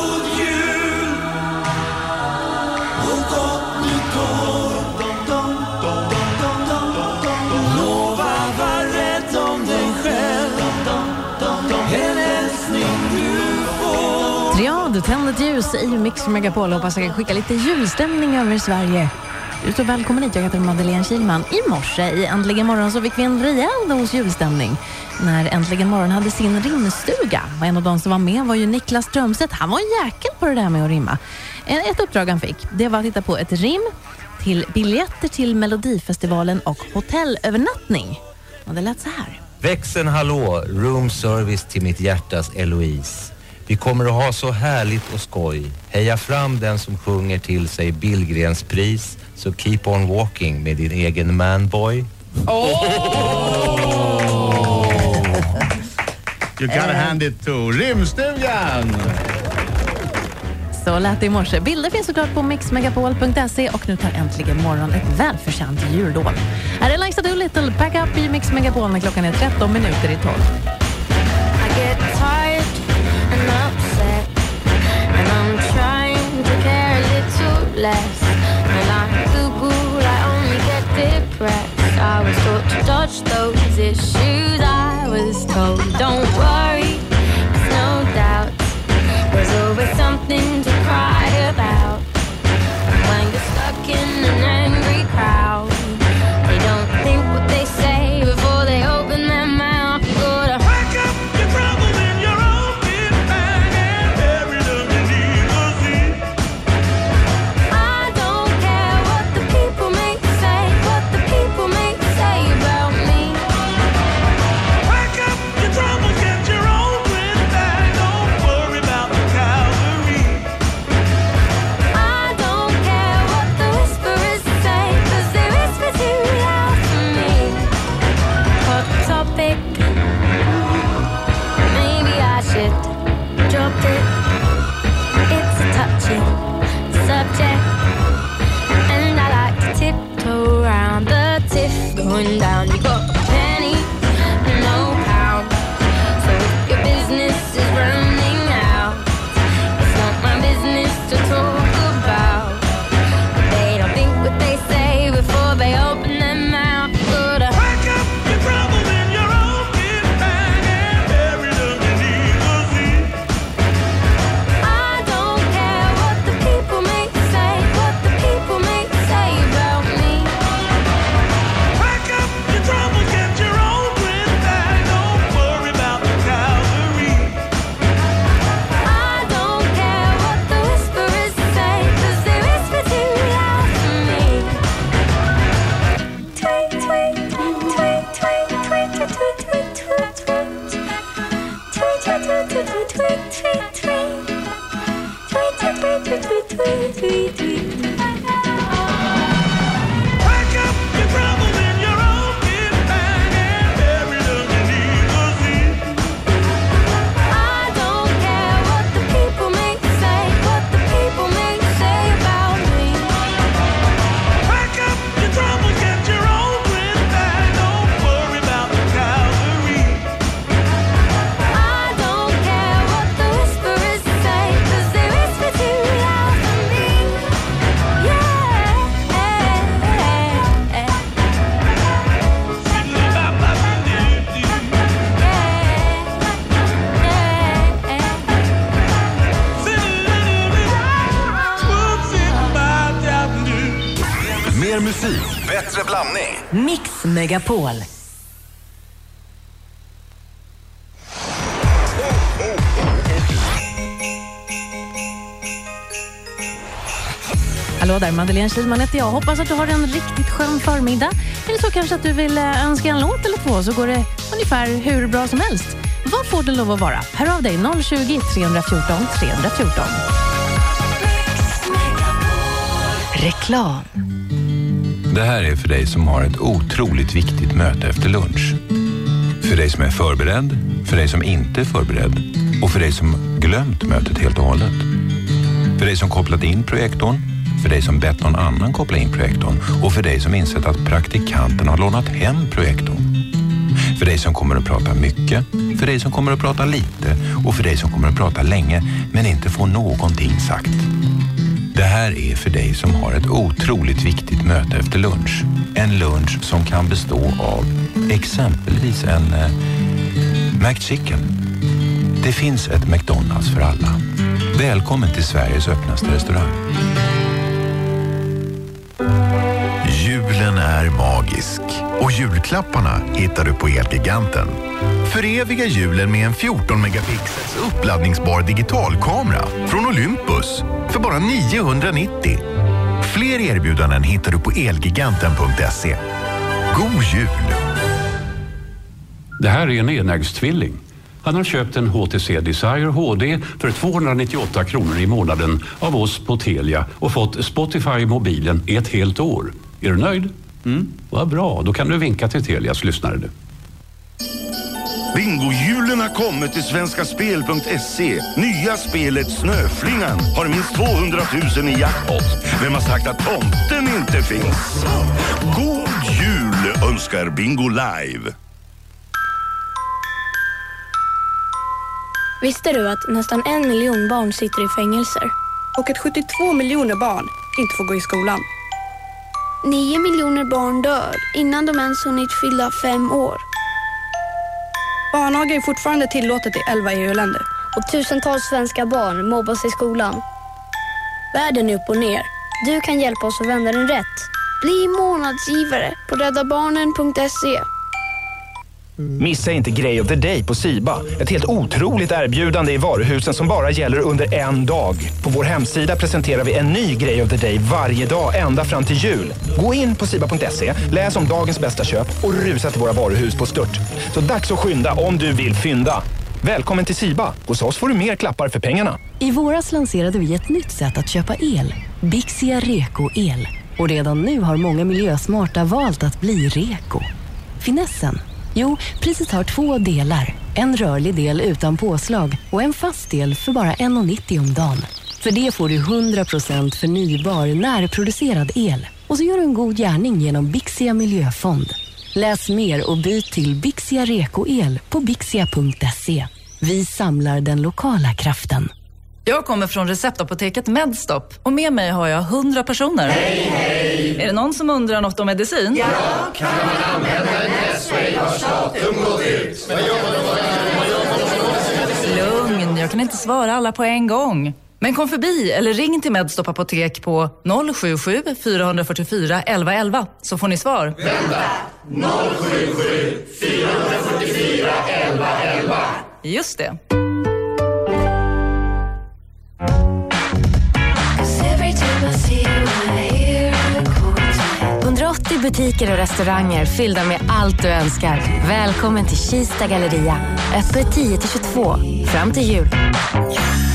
Ja, du tänder ett ljus i Mix Megapol. Hoppas jag kan skicka lite julstämning över Sverige. Du är så välkommen hit, jag heter Madeleine Kilman. I morse i Äntligen morgon så fick vi en rejäl dos julstämning. När Äntligen morgon hade sin rimstuga. Och en av de som var med var ju Niklas Strömstedt. Han var en jäkel på det där med att rimma. Ett uppdrag han fick, det var att titta på ett rim till biljetter till Melodifestivalen och hotellövernattning. Och det lät så här.
Växeln hallå, room service till mitt hjärtas Eloise. Vi kommer att ha så härligt och skoj. Heja fram den som sjunger till sig Billgrens pris. Så keep on walking med din egen manboy.
Oh! You gotta hand it to Rimstugan!
Så lät det i morse. Bilder finns såklart på mix megapol punkt se och nu tar Äntligen morgon ett välförtjänt juldål. Här är Liza Doolittle, Pack Up i Mix Megapol när klockan är tretton minuter i tolv.
I get tired and upset and I'm trying to care a little less and I Google, I only get depressed. I was taught to dodge those issues. I was told don't worry, there's no doubt there's always something to cry about. When you're stuck in an angry crowd, they don't think what they say before they open their mouth. You gotta pack up your troubles in your own big bag and bury them beneath the sea. I don't care what the people may say, what the people may say about me. Pack up your troubles, get your own big bag, don't worry about the Calvary. I don't care what the whisperers say, 'cause they whisper too loud for me. Hot topic, maybe I should drop it. It's a touchy subject, and I like to tiptoe around the tiff going down. You got a penny, no pound. So if your business is running out, it's not my business to talk about. They don't think what they say before they open their mouth. You gotta pack up your troubles in your own big bag and bury them beneath the sea. I don't care what the people may say, what the people may say about me. Pack up your troubles, get your own big bag, don't worry about the Calvary. I don't care what the whisperers say, 'cause they whisper too loud for me. Tweet, tweet, tweet, tweet, tweet, tweet, tweet, tweet, tweet, tweet. Tweet, tweet, tweet, tweet, tweet, tweet, tweet, tweet. Tweet, tweet, tweet, tweet, tweet, tweet, tweet, tweet. Pack up your troubles in your own big bag and bury them beneath the sea. I don't care what the people may say, what the people may say about me. Pack up your troubles, get your own big bag, don't worry about the Calvary. I don't care what the whisperers say, 'cause they whisper too loud for me. Yeah.
Mer musik, bättre blandning.
Mix Megapol. Hallå där, Madeleine Kilman heter jag. Hoppas att du har en riktigt skön förmiddag. Eller så kanske att du vill önska en låt eller två, så går det ungefär hur bra som helst. Vad får det lov att vara? Hör av dig noll tjugo, tre fjorton, tre fjorton. Reklam.
Det här är för dig som har ett otroligt viktigt möte efter lunch. För dig som är förberedd, för dig som inte är förberedd och för dig som glömt mötet helt och hållet. För dig som kopplat in projektorn, för dig som bett någon annan koppla in projektorn och för dig som insett att praktikanten har lånat hem projektorn. För dig som kommer att prata mycket, för dig som kommer att prata lite och för dig som kommer att prata länge men inte få någonting sagt. Det här är för dig som har ett otroligt viktigt möte efter lunch. En lunch som kan bestå av exempelvis en eh, McChicken. Det finns ett McDonald's för alla. Välkommen till Sveriges öppnaste restaurang.
Julen är magisk och julklapparna hittar du på Elgiganten. Föreviga julen med en fjorton megapixels uppladdningsbar digitalkamera från Olympus för bara niohundranittio. Fler erbjudanden hittar du på elgiganten punkt se. God jul!
Det här är en enäggstvilling. Han har köpt en H T C Desire H D för tvåhundranittioåtta kronor i månaden av oss på Telia och fått Spotify i mobilen i ett helt år. Är du nöjd? Mm, vad bra. Då kan du vinka till Telias lyssnare nu.
Bingojulen har kommit till svenska spel punkt se. Nya spelet Snöflingan har minst tvåhundratusen i jackpot. Vem har sagt att tomten inte finns? God jul önskar Bingo Live.
Visste du att nästan en miljon barn sitter i fängelser?
Och att sjuttiotvå miljoner barn inte får gå i skolan.
Nio miljoner barn dör innan de ens hunnit fylla fem år.
Barnaga är fortfarande tillåtet i elva E U-länder.
Och tusentals svenska barn mobbas i skolan. Världen är upp och ner. Du kan hjälpa oss att vända den rätt. Bli månadsgivare på rädda barnen punkt se.
Missa inte Grej of the Day på Siba. Ett helt otroligt erbjudande i varuhusen som bara gäller under en dag. På vår hemsida presenterar vi en ny Grej of the Day varje dag ända fram till jul. Gå in på siba punkt se, läs om dagens bästa köp och rusa till våra varuhus på stört. Så dags att skynda om du vill fynda. Välkommen till Siba. Hos oss får du mer klappar för pengarna.
I våras lanserade vi ett nytt sätt att köpa el. Bixia Reko El. Och redan nu har många miljösmarta valt att bli Reko. Finessen? Jo, priset har två delar. En rörlig del utan påslag och en fast del för bara en krona nittio om dagen. För det får du hundra procent förnybar närproducerad el. Och så gör du en god gärning genom Bixia Miljöfond. Läs mer och byt till Bixia Reko El på bixia punkt se. Vi samlar den lokala kraften.
Jag kommer från receptapoteket Medstop och med mig har jag hundra personer.
Hej, hej!
Är det någon som undrar något om medicin?
Ja, kan man använda en Nesway vars datum gått ut?
Lugn, jag kan inte svara alla på en gång. Men kom förbi eller ring till Medstop apotek på noll sju sju fyra fyra fyra elva elva så får ni svar.
Vänta, noll sju sju fyra fyra fyra elva elva.
Just det.
hundraåttio butiker och restauranger fyllda med allt du önskar. Välkommen till Kista Galleria. Öppet tio till tjugotvå. Fram till jul.